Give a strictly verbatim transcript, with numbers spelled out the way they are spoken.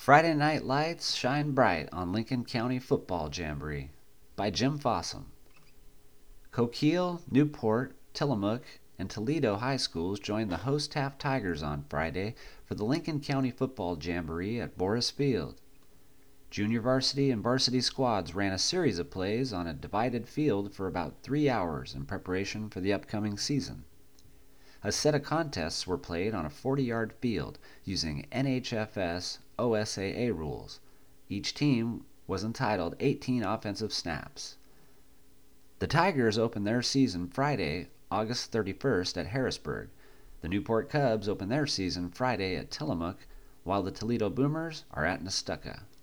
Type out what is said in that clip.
Friday Night Lights Shine Bright on Lincoln County Football Jamboree by Jim Fossum. Coquille, Newport, Tillamook, and Toledo high schools joined the host Taft Tigers on Friday for the Lincoln County Football Jamboree at Boris Field. Junior varsity and varsity squads ran a series of plays on a divided field for about three hours in preparation for the upcoming season. A set of contests were played on a forty-yard field using N H F S O S A A rules. Each team was entitled eighteen offensive snaps. The Tigers opened their season Friday, August thirty-first at Harrisburg. The Newport Cubs opened their season Friday at Tillamook, while the Toledo Boomers are at Nestucca.